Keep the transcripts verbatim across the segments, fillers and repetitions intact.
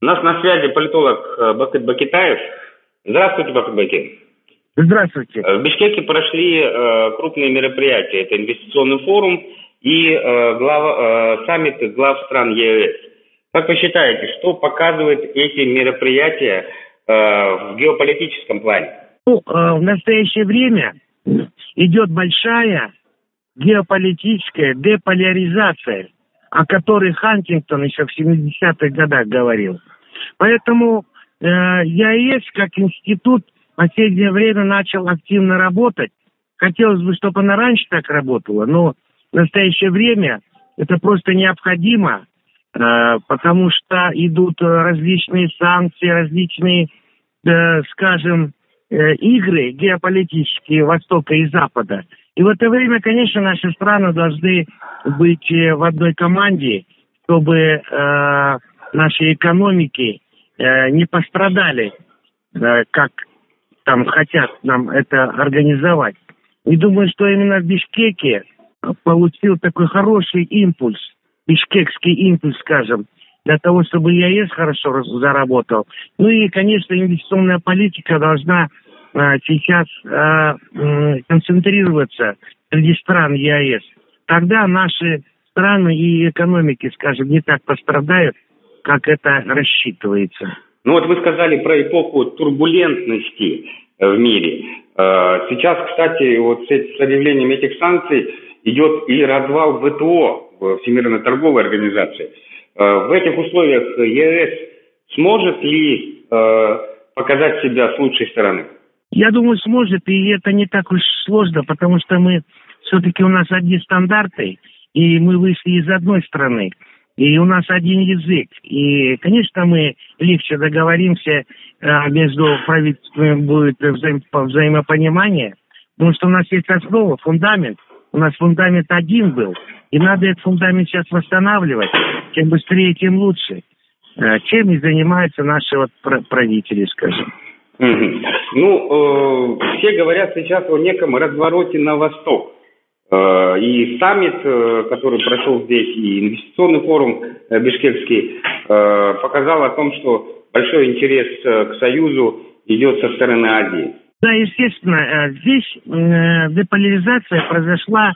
У нас на связи политолог Бакыт Бакетаев. Здравствуйте, Бакыт Бакетаев. Здравствуйте. В Бишкеке прошли э, крупные мероприятия. Это инвестиционный форум и э, глава, э, саммит глав стран ЕС. Как вы считаете, что показывают эти мероприятия э, в геополитическом плане? Ну, э, в настоящее время идет большая геополитическая деполяризация, о которой Хантингтон еще в семидесятых годах говорил. Поэтому э, ЕС как институт в последнее время начал активно работать. Хотелось бы, чтобы она раньше так работала, но в настоящее время это просто необходимо, э, потому что идут различные санкции, различные, э, скажем, э, игры геополитические Востока и Запада. И в это время, конечно, наши страны должны быть в одной команде, чтобы э, наши экономики э, не пострадали, э, как там хотят нам это организовать. И думаю, что именно в Бишкеке получил такой хороший импульс, бишкекский импульс, скажем, для того, чтобы ЕС хорошо заработал. Ну и, конечно, инвестиционная политика должна э, сейчас э, э, концентрироваться среди стран ЕС. Тогда наши страны и экономики, скажем, не так пострадают, как это рассчитывается. Ну вот вы сказали про эпоху турбулентности в мире. Сейчас, кстати, вот с объявлением этих санкций идет и развал ВТО, Всемирной торговой организации. В этих условиях ЕС сможет ли показать себя с лучшей стороны? Я думаю, сможет, и это не так уж сложно, потому что мы все-таки у нас одни стандарты, и мы вышли из одной страны. И у нас один язык. И, конечно, мы легче договоримся, э, между правительствами будет взаим, взаимопонимание, потому что у нас есть основа, фундамент. У нас фундамент один был. И надо этот фундамент сейчас восстанавливать. Чем быстрее, тем лучше. Э, чем и занимаются наши вот правители, скажем. Mm-hmm. Ну, э, все говорят сейчас о неком развороте на восток. И саммит, который прошел здесь, и инвестиционный форум бишкекский показал о том, что большой интерес к Союзу идет со стороны Азии. Да, естественно, здесь деполяризация произошла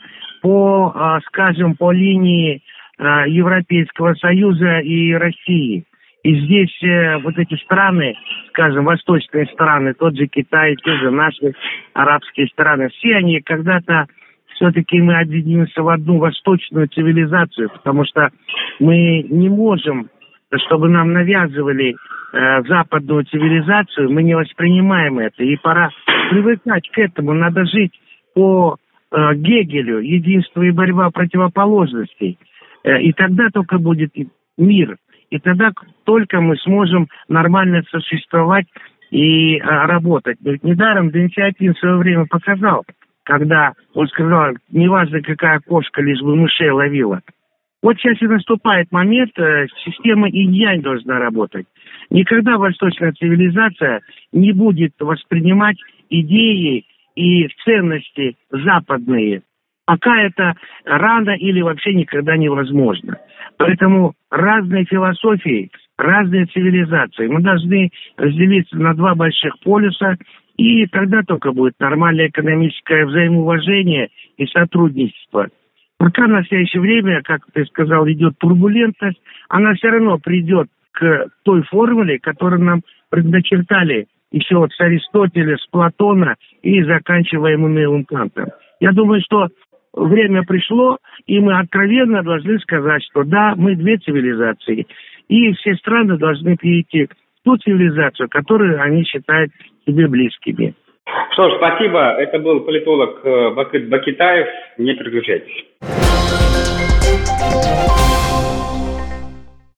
по, скажем, по линии Европейского Союза и России. И здесь вот эти страны, скажем, восточные страны, тот же Китай, те же наши арабские страны, все они когда-то все-таки мы объединимся в одну восточную цивилизацию, потому что мы не можем, чтобы нам навязывали э, западную цивилизацию, мы не воспринимаем это. И пора привыкать к этому. Надо жить по э, Гегелю, единство и борьба противоположностей. Э, и тогда только будет мир. И тогда только мы сможем нормально сосуществовать и э, работать. Ведь недаром Дэн Сяопин в свое время показал, когда он сказал, неважно какая кошка, лишь бы мышей ловила. Вот сейчас и наступает момент, система инь-янь должна работать. Никогда восточная цивилизация не будет воспринимать идеи и ценности западные, пока это рано или вообще никогда невозможно. Поэтому разные философии, разные цивилизации. Мы должны разделиться на два больших полюса, и тогда только будет нормальное экономическое взаимоуважение и сотрудничество. Пока в настоящее время, как ты сказал, идет турбулентность, она все равно придет к той формуле, которую нам предначертали еще вот с Аристотеля, с Платона и заканчивая Иммануилом Кантом. Я думаю, что время пришло, и мы откровенно должны сказать, что да, мы две цивилизации, и все страны должны перейти к ту цивилизацию, которую они считают себе близкими. Что ж, спасибо. Это был политолог Бакыт Бакетаев. Не переключайтесь.